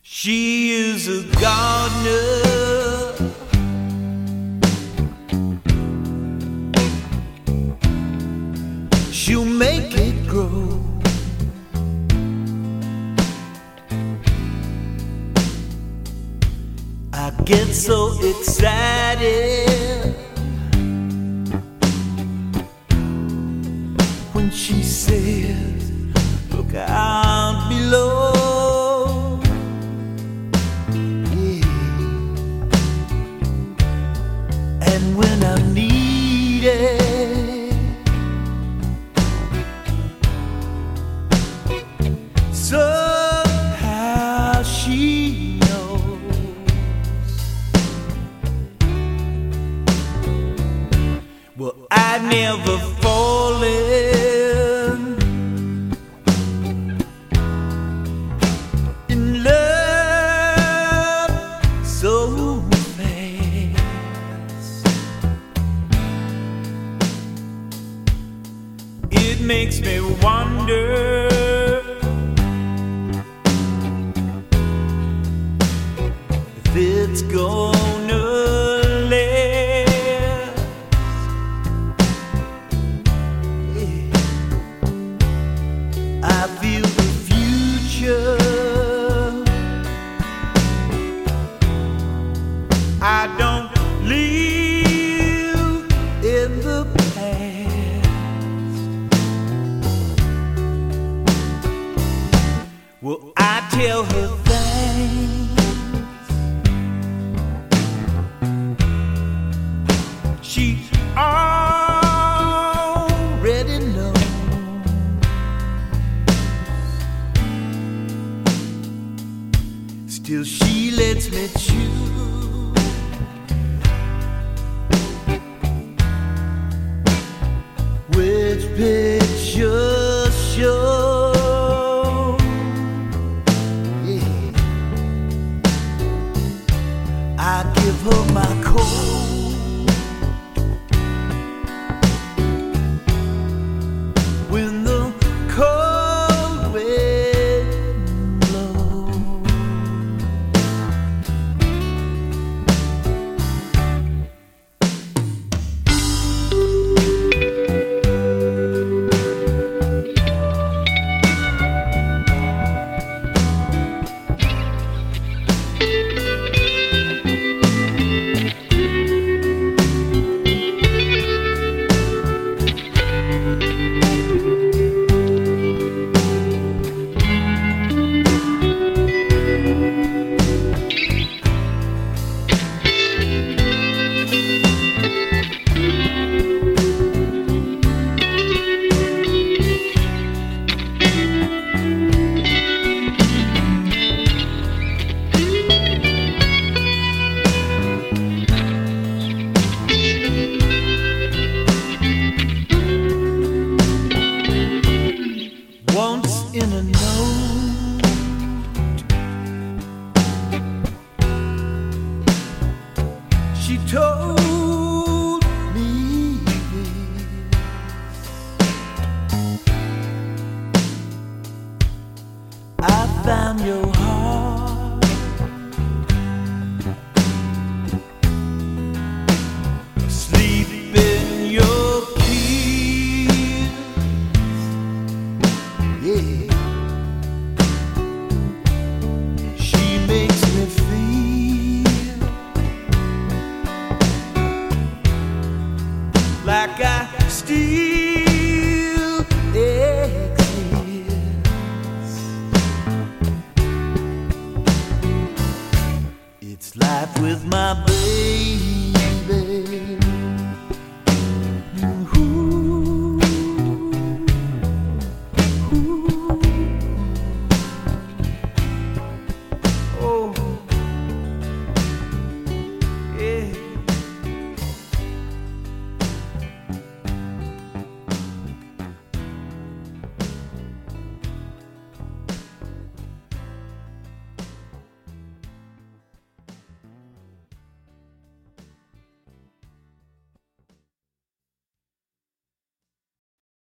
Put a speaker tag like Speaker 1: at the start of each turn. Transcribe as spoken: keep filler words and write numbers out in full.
Speaker 1: She is a gardener, she'll make it grow. I get so excited when she says, look out below. And when I'm needed, somehow she knows. Well, I never fallen in love so it makes me wonder if it's gonna last. Yeah. I feel the future, I don't live in the past. Well, I tell her thanks. She already knows. Still she lets me choose which picture shows. I give her my coat when the cold wind blows. Once in a note, she told me this: I found your heart asleep in your kiss. Yeah. She makes me feel like I still exist. It's life with my baby. Ooh, ooh.